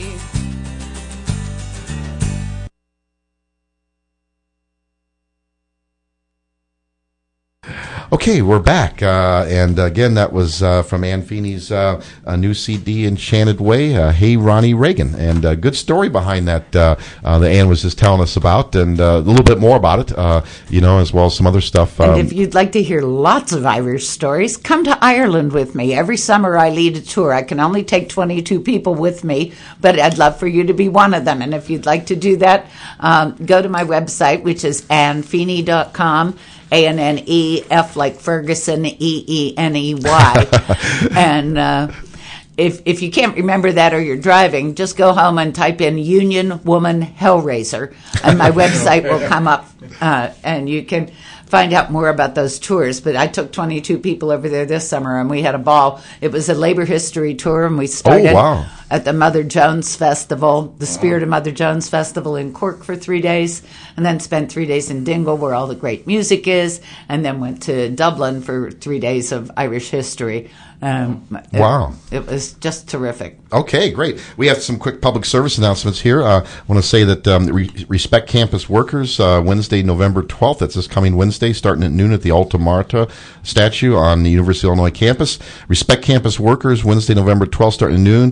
Okay, we're back, uh, and again, that was uh, from Ann Feeney's uh, uh, new C D, Enchanted Way, uh, Hey, Ronnie Reagan, and a uh, good story behind that uh, uh, that Ann was just telling us about, and uh, a little bit more about it, uh, you know, as well as some other stuff. Um, and if you'd like to hear lots of Irish stories, come to Ireland with me. Every summer I lead a tour. I can only take twenty-two people with me, but I'd love for you to be one of them, and if you'd like to do that, um, go to my website, which is ann feeney dot com. A N N E, F like Ferguson, E E N E Y. And uh, if if you can't remember that or you're driving, just go home and type in Union Woman Hellraiser, and my website will come up, uh, and you can find out more about those tours. But I took twenty-two people over there this summer, and we had a ball. It was a labor history tour, and we started oh, wow. at the Mother Jones Festival, the Spirit of Mother Jones Festival in Cork for three days, and then spent three days in Dingle, where all the great music is, and then went to Dublin for three days of Irish history. Um, wow. It, it was just terrific. Okay, great. We have some quick public service announcements here. Uh, I want to say that um, Re- Respect Campus Workers, uh, Wednesday, November twelfth, that's this coming Wednesday, starting at noon at the Alta Marta statue on the University of Illinois campus. Respect Campus Workers, Wednesday, November twelfth, starting at noon. Uh,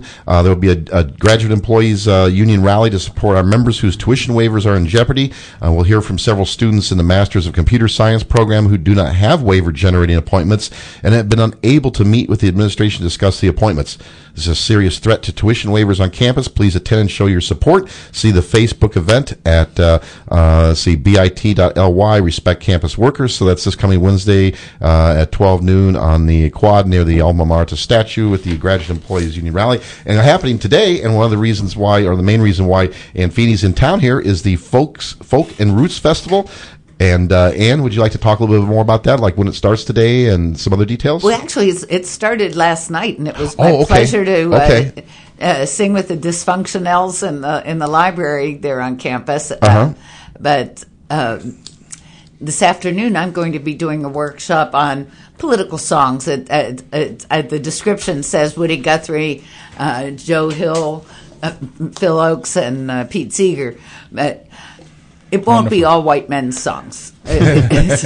there will be a, a graduate employees uh, union rally to support our members whose tuition waivers are in jeopardy. Uh, we'll hear from several students in the Masters of Computer Science program who do not have waiver-generating appointments and have been unable to meet with the administration to discuss the appointments. This is a serious threat to tuition waivers on campus. Please attend and show your support. See the Facebook event at uh, uh, see bit.ly Respect Campus Workers. So that's this coming Wednesday uh, at twelve noon on the quad near the Alma Mater statue with the Graduate Employees Union Rally. And happening today, and one of the reasons why, or the main reason why Ann Feeney's in town here, is the Folks, Folk and Roots Festival. And uh, Ann, would you like to talk a little bit more about that, like when it starts today and some other details? Well, actually, it's, it started last night, and it was my oh, okay. pleasure to uh, okay. uh, sing with the Dysfunctionals in the in the library there on campus. Uh-huh. Um, but uh, this afternoon, I'm going to be doing a workshop on political songs. It, it, it, it, the description says Woody Guthrie, uh, Joe Hill, uh, Phil Oakes, and uh, Pete Seeger. But it won't Wonderful. be all white men's songs. That's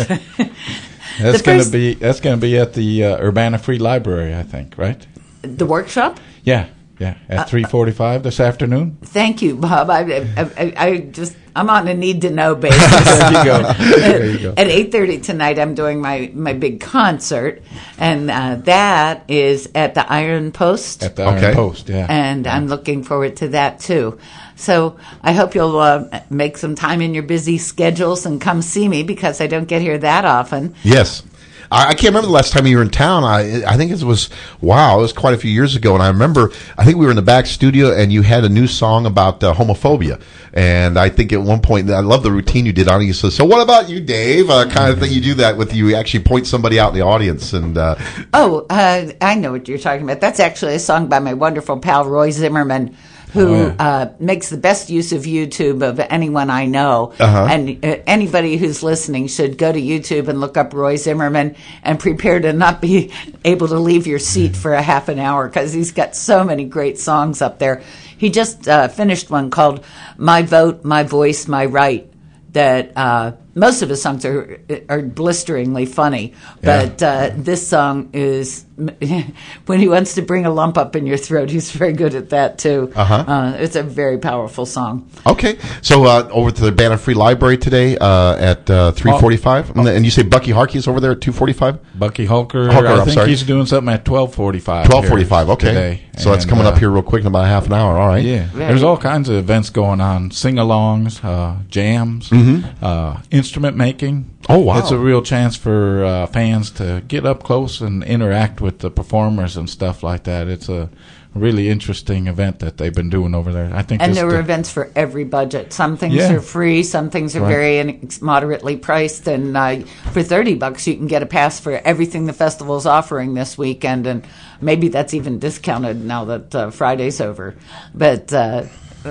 going to first- be that's going to be at the uh, Urbana Free Library, I think, right? The workshop? Yeah, yeah, at three forty-five this afternoon. Thank you, Bob. I, I, I, I just I'm on a need to know basis. There you go. There you go. At eight thirty tonight, I'm doing my, my big concert, and uh, that is at the Iron Post. At the Iron Okay. Post, yeah. And I'm looking forward to that too. So I hope you'll uh, make some time in your busy schedules and come see me, because I don't get here that often. Yes. I, I can't remember the last time you were in town. I I think it was, wow, it was quite a few years ago. And I remember, I think we were in the back studio and you had a new song about uh, homophobia. And I think at one point, I love the routine you did on it. You said, so what about you, Dave? Uh, kind of thing you do that with, you actually point somebody out in the audience. And uh, Oh, uh, I know what you're talking about. That's actually a song by my wonderful pal Roy Zimmerman, who Oh, yeah. uh, makes the best use of YouTube of anyone I know. Uh-huh. And uh, anybody who's listening should go to YouTube and look up Roy Zimmerman and prepare to not be able to leave your seat for a half an hour, because he's got so many great songs up there. He just uh, finished one called My Vote, My Voice, My Right, that uh, most of his songs are are blisteringly funny, but uh, this song is when he wants to bring a lump up in your throat. He's very good at that too. Uh-huh. Uh, it's a very powerful song. okay. So uh, over to the Urbana Free Library today uh, at uh, three forty-five. And, and you say Bucky Harkey is over there at two forty-five? Bucky Holker, Holker, I I'm think sorry. he's doing something at twelve forty-five. twelve forty-five, okay. Today. So that's And, coming up uh, here real quick in about half an hour. All right. Yeah, Very- there's all kinds of events going on: sing-alongs, uh, jams, uh, instrument making. Oh, wow. It's a real chance for uh, fans to get up close and interact with the performers and stuff like that. It's a really interesting event that they've been doing over there. I think. And this there were the- events for every budget. Some things Yeah. are free, some things are Right. very in- moderately priced, and uh, for thirty bucks you can get a pass for everything the festival's offering this weekend, and maybe that's even discounted now that uh, Friday's over. But uh,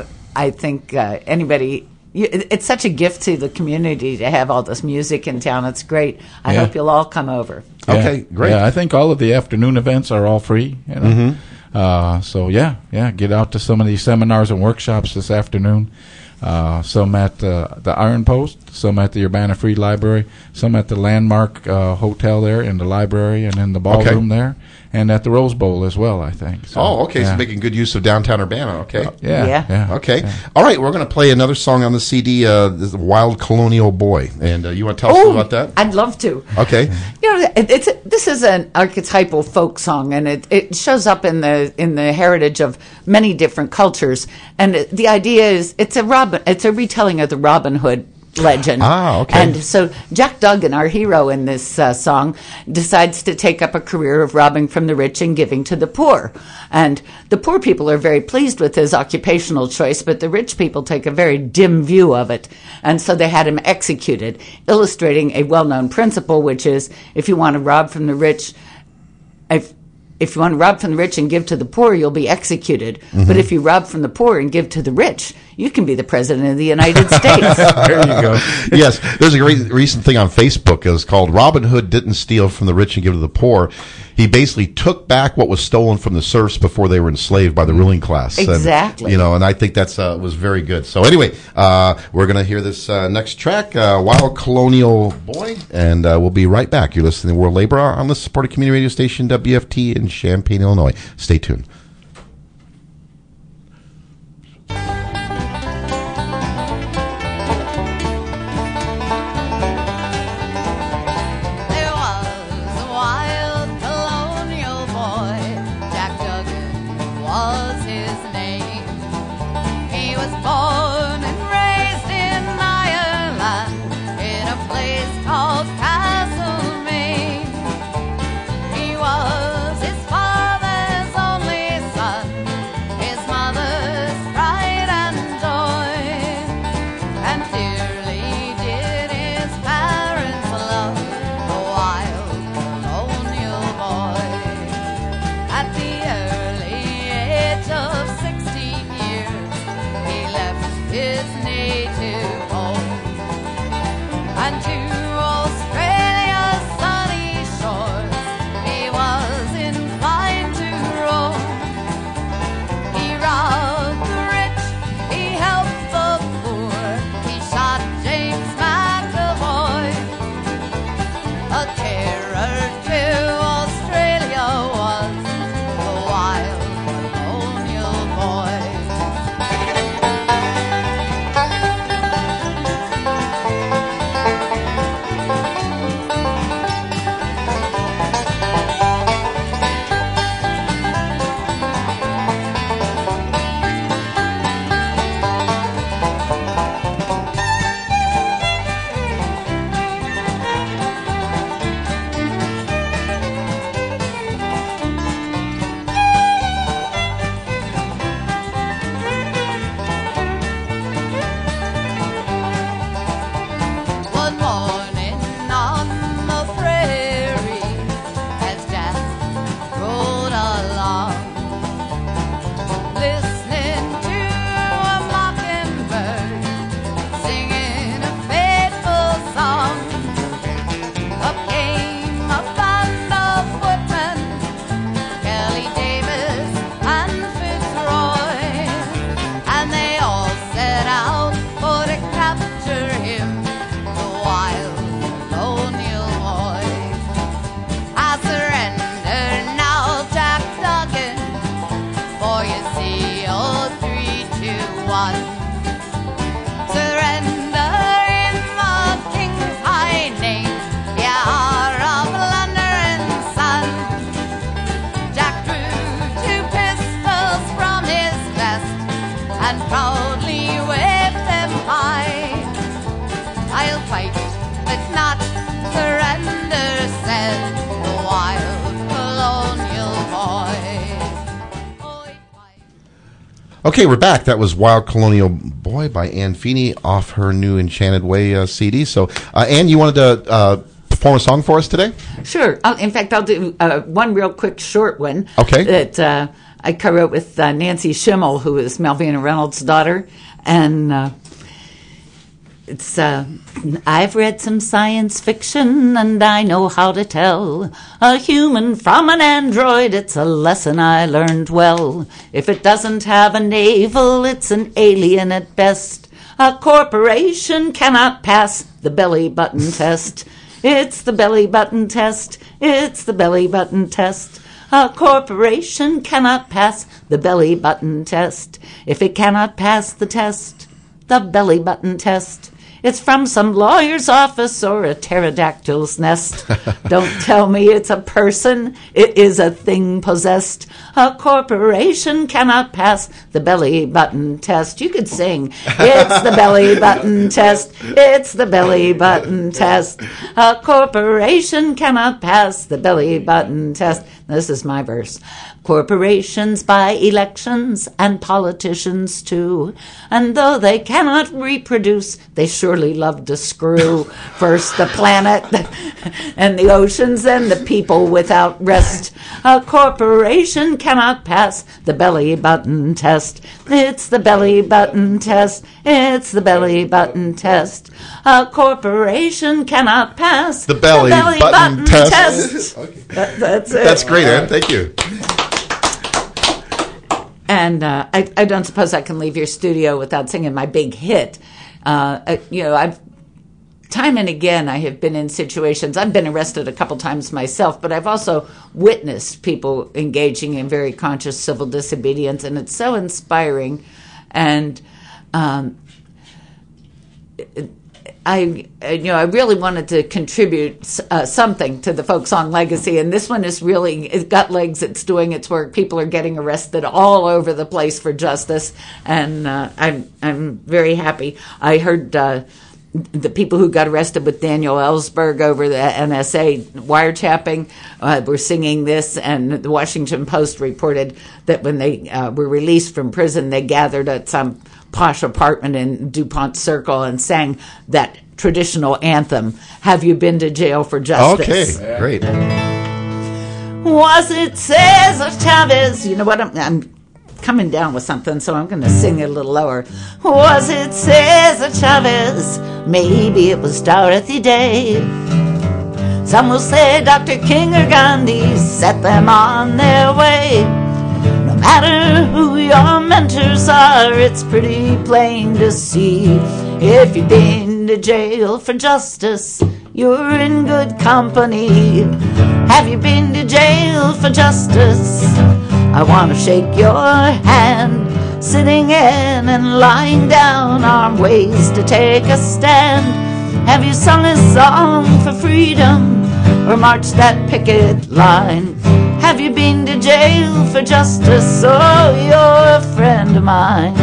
I think uh, anybody. You, it- it's such a gift to the community to have all this music in town. It's great. I Yeah. hope you'll all come over. Yeah. Okay, great. Yeah, I think all of the afternoon events are all free. You know? Mm-hmm. uh, so yeah, yeah, get out to some of these seminars and workshops this afternoon. Uh, some at uh, the Iron Post, some at the Urbana Free Library, some at the Landmark uh, Hotel there in the library and in the ballroom there, and at the Rose Bowl as well, I think. So, Oh, okay. yeah. So making good use of downtown Urbana. Okay. yeah, Yeah. yeah, Okay. yeah. All right. We're going to play another song on the C D, uh, this is Wild Colonial Boy. And uh, you want to tell us Oh, about that? I'd love to. Okay. You know, it, it's this is an archetypal folk song, and it, it shows up in the in the heritage of many different cultures. And it, the idea is it's a Robin, it's a retelling of the Robin Hood legend. Ah, okay. And so Jack Duggan, our hero in this uh, song, decides to take up a career of robbing from the rich and giving to the poor. And the poor people are very pleased with his occupational choice, but the rich people take a very dim view of it. And so they had him executed, illustrating a well-known principle, which is if you want to rob from the rich, if if you want to rob from the rich and give to the poor, you'll be executed. Mm-hmm. But if you rob from the poor and give to the rich, you can be the president of the United States. There you go. Yes. There's a great recent thing on Facebook. It's called Robin Hood Didn't Steal from the Rich and Give to the Poor. He basically took back what was stolen from the serfs before they were enslaved by the ruling class. And, Exactly. you know, and I think that's uh, was very good. So anyway, uh, we're going to hear this uh, next track, uh, Wild Colonial Boy, and uh, we'll be right back. You're listening to World Labor on the supported community radio station W F T in Champaign, Illinois. Stay tuned. Okay, we're back. That was Wild Colonial Boy by Ann Feeney off her new Enchanted Way uh, C D. So, uh, Ann, you wanted to uh, perform a song for us today? Sure. I'll, in fact, I'll do uh, one real quick short one. Okay. That uh, I co-wrote with uh, Nancy Schimmel, who is Malvina Reynolds' daughter. And uh, it's, uh, I've read some science fiction, and I know how to tell a human from an android. It's a lesson I learned well. If it doesn't have a navel, it's an alien at best. A corporation cannot pass the belly button test. It's the belly button test. It's the belly button test. A corporation cannot pass the belly button test. If it cannot pass the test, the belly button test, it's from some lawyer's office or a pterodactyl's nest. Don't tell me it's a person. It is a thing possessed. A corporation cannot pass the belly button test. You could sing. It's the belly button test. It's the belly button test. A corporation cannot pass the belly button test. This is my verse. Corporations buy elections and politicians too. And though they cannot reproduce, they surely love to screw. First the planet and the oceans and the people without rest. A corporation cannot pass the belly button test. It's the belly button test. It's the belly button test. A corporation cannot pass the belly, the belly button, button, test. test. Okay. That, that's it. That's great, Ann. Thank you. And uh, I, I don't suppose I can leave your studio without singing my big hit. Uh, uh, you know, I've time and again I have been in situations. I've been arrested a couple times myself, but I've also witnessed people engaging in very conscious civil disobedience, and it's so inspiring. And um, it, I, you know, I really wanted to contribute uh, something to the folk song legacy, and this one is really, it's got legs, it's doing its work. People are getting arrested all over the place for justice, and uh, I'm I'm very happy. I heard uh, the people who got arrested with Daniel Ellsberg over the N S A wiretapping uh, were singing this, and the Washington Post reported that when they uh, were released from prison, they gathered at some posh apartment in DuPont Circle and sang that traditional anthem, Have You Been to Jail for Justice? Okay, great. Was it Cesar Chavez? You know what? I'm, I'm coming down with something, so I'm going to sing it a little lower. Was it Cesar Chavez? Maybe it was Dorothy Day. Some will say Doctor King or Gandhi set them on their way. No matter who your mentors are, it's pretty plain to see. If you've been to jail for justice, you're in good company. Have you been to jail for justice? I want to shake your hand. Sitting in and lying down are ways to take a stand. Have you sung a song for freedom or marched that picket line? Have you been to jail for justice? Oh, you're a friend of mine.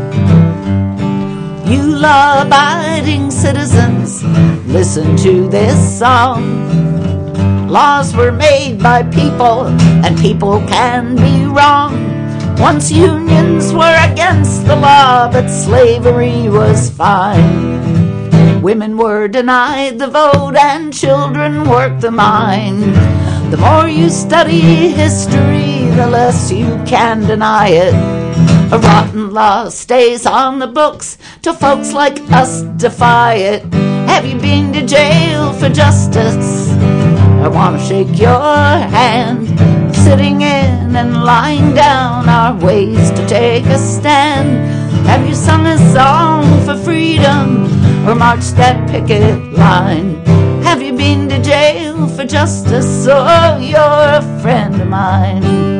You law-abiding citizens, listen to this song. Laws were made by people, and people can be wrong. Once unions were against the law, but slavery was fine. Women were denied the vote, and children worked the mine. The more you study history, the less you can deny it. A rotten law stays on the books till folks like us defy it. Have you been to jail for justice? I want to shake your hand. Sitting in and lying down are ways to take a stand. Have you sung a song for freedom or marched that picket line? Have you been to jail for justice? Oh, you're a friend of mine.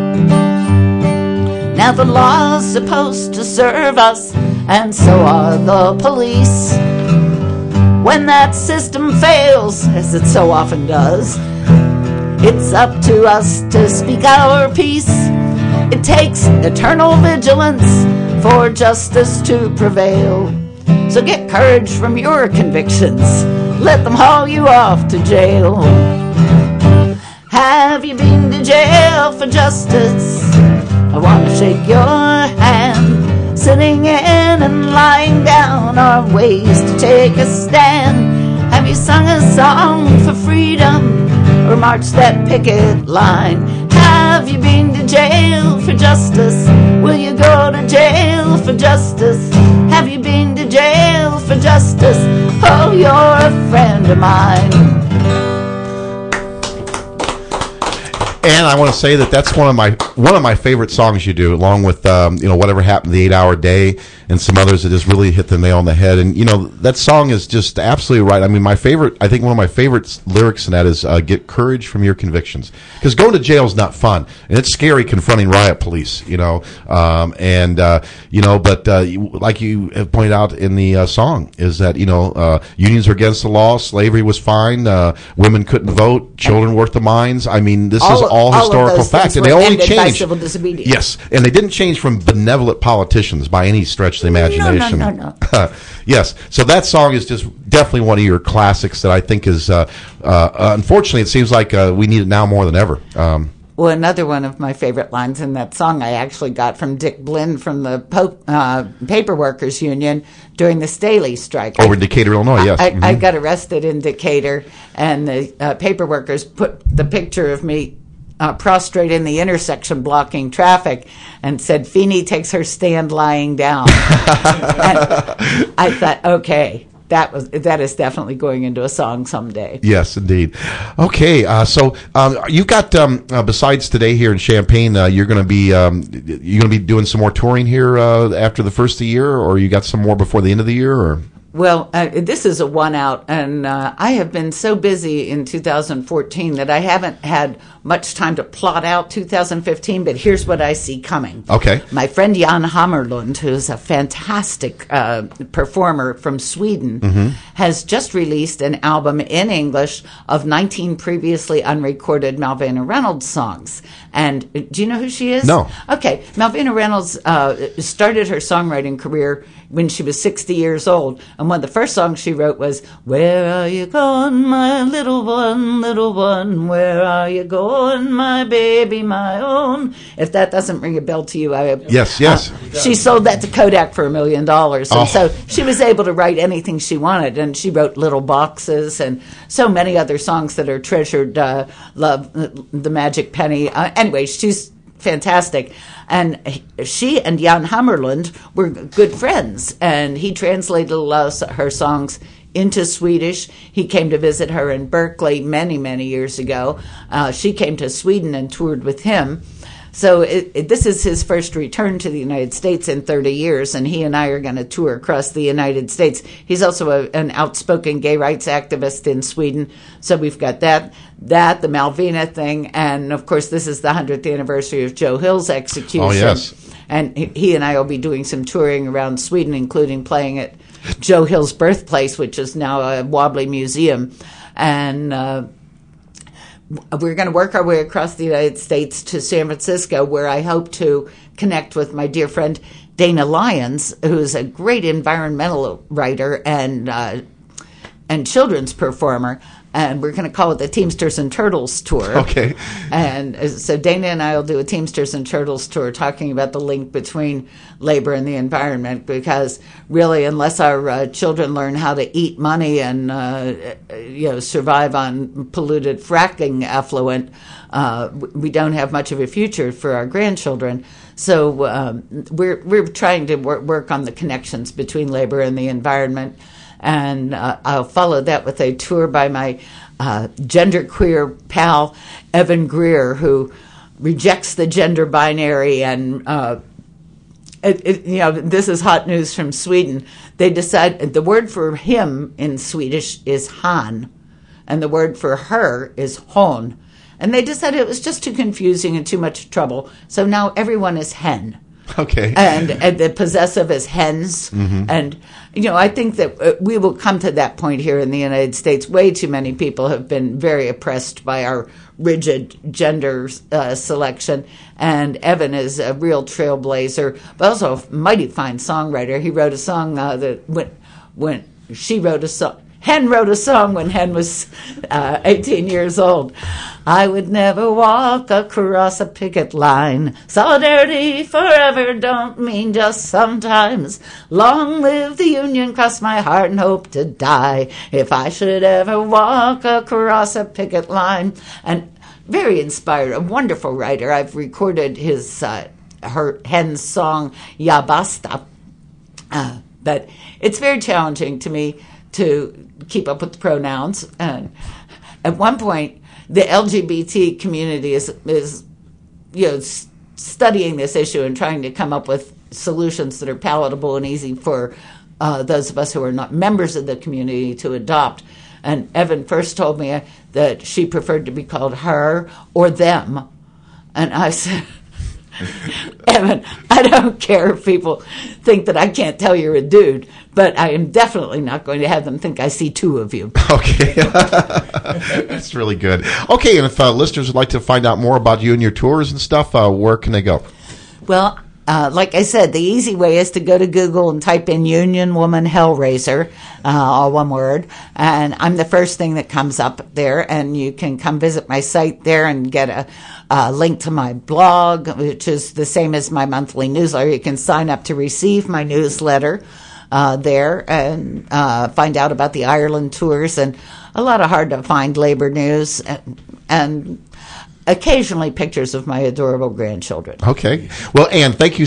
Now the law's supposed to serve us, and so are the police. When that system fails, as it so often does, it's up to us to speak our piece. It takes eternal vigilance for justice to prevail. So get courage from your convictions. Let them haul you off to jail. Have you been to jail for justice? I want to shake your hand. sitting in and lying down are ways to take a stand. Have you sung a song for freedom or marched that picket line? Have you been to jail for justice? Will you go to jail for justice? Have you been to jail for justice? Oh, you're a friend of mine. And I want to say that that's one of my one of my favorite songs you do, along with um, you know Whatever Happened to the Eight-Hour Day and some others that just really hit the nail on the head. And you know that song is just absolutely right. I mean, my favorite, I think one of my favorite lyrics in that is uh, "Get courage from your convictions," because going to jail is not fun, and it's scary confronting riot police. You know, um, and uh, you know, but uh, you, like you have pointed out in the uh, song, is that you know uh, unions are against the law, slavery was fine, uh, women couldn't vote, children worked the mines. I mean, this all is all. All, all historical facts, and they only changed. Civil disobedience. Yes, and they didn't change from benevolent politicians by any stretch of the imagination. No, no, no, no. Yes, so that song is just definitely one of your classics that I think is. Uh, uh, unfortunately, it seems like uh, we need it now more than ever. Um, Well, another one of my favorite lines in that song I actually got from Dick Blinn from the po- uh, Paper Workers Union during the Staley strike. Over in Decatur, Illinois, yes. I, mm-hmm. I got arrested in Decatur, and the uh, paper workers put the picture of me uh, prostrate in the intersection blocking traffic and said, Feeney takes her stand lying down. And I thought, okay. That was that is definitely going into a song someday. Yes, indeed. Okay, uh, so um, you got um, uh, besides today here in Champaign, uh, you're going to be um, you're going to be doing some more touring here uh, after the first of the year, or you got some more before the end of the year, or? Well, uh, this is a one out, and uh, I have been so busy in two thousand fourteen that I haven't had much time to plot out two thousand fifteen, but here's what I see coming. Okay. My friend Jan Hammarlund, who's a fantastic uh, performer from Sweden, mm-hmm. has just released an album in English of nineteen previously unrecorded Malvina Reynolds songs. And uh, do you know who she is? No. Okay. Malvina Reynolds uh, started her songwriting career when she was sixty years old. And one of the first songs she wrote was, Where are you going, my little one, little one? Where are you going, my baby, my own? If that doesn't ring a bell to you, I... Yes, yes. Uh, she sold that to Kodak for a million dollars. And oh. so she was able to write anything she wanted. And she wrote Little Boxes and so many other songs that are treasured. Uh, Love, The Magic Penny. Uh, anyway, she's fantastic. And she and Jan Hammarlund were good friends, and he translated a lot of her songs into Swedish. He came to visit her in Berkeley many, many years ago. Uh, she came to Sweden and toured with him. So it, it, this is his first return to the United States in thirty years, and he and I are going to tour across the United States. He's also a, an outspoken gay rights activist in Sweden, so we've got that, that the Malvina thing, and of course this is the hundredth anniversary of Joe Hill's execution. Oh, yes. And he, he and I will be doing some touring around Sweden, including playing at Joe Hill's birthplace, which is now a wobbly museum, and... Uh, We're going to work our way across the United States to San Francisco, where I hope to connect with my dear friend Dana Lyons, who's a great environmental writer and uh, and children's performer. And we're going to call it the Teamsters and Turtles Tour. Okay. And so Dana and I will do a Teamsters and Turtles Tour talking about the link between labor and the environment, because really, unless our uh, children learn how to eat money and uh, you know survive on polluted fracking effluent, uh, we don't have much of a future for our grandchildren. So um, we're we're trying to work, work on the connections between labor and the environment. And uh, I'll follow that with a tour by my uh, genderqueer pal, Evan Greer, who rejects the gender binary. And, uh, it, it, you know, this is hot news from Sweden. They decide the word for him in Swedish is han, and the word for her is hon. And they decided it was just too confusing and too much trouble. So now everyone is hen. Okay. And, and the possessive is hens. Mm-hmm. And, you know, I think that uh, we will come to that point here in the United States. Way too many people have been very oppressed by our rigid gender uh, selection. And Evan is a real trailblazer, but also a mighty fine songwriter. He wrote a song uh, that when, when she wrote a song. Hen wrote a song when Hen was uh, eighteen years old. I would never walk across a picket line. Solidarity forever don't mean just sometimes. Long live the Union, cross my heart and hope to die if I should ever walk across a picket line. And very inspired, a wonderful writer. I've recorded his uh, her Hen's song Ya Basta. Uh, but it's very challenging to me to keep up with the pronouns. And at one point, the L G B T community is, is you know, s- studying this issue and trying to come up with solutions that are palatable and easy for uh, those of us who are not members of the community to adopt. And Evan first told me that she preferred to be called her or them. And I said, Evan, I don't care if people think that I can't tell you're a dude, but I am definitely not going to have them think I see two of you. Okay. That's really good. Okay, and if uh, listeners would like to find out more about you and your tours and stuff, uh, where can they go? Well, uh, like I said, the easy way is to go to Google and type in Union Woman Hellraiser, uh, all one word, and I'm the first thing that comes up there, and you can come visit my site there and get a, a link to my blog, which is the same as my monthly newsletter. You can sign up to receive my newsletter uh, there and uh, find out about the Ireland tours and a lot of hard-to-find labor news and, and occasionally pictures of my adorable grandchildren. Okay. Well, Ann, thank you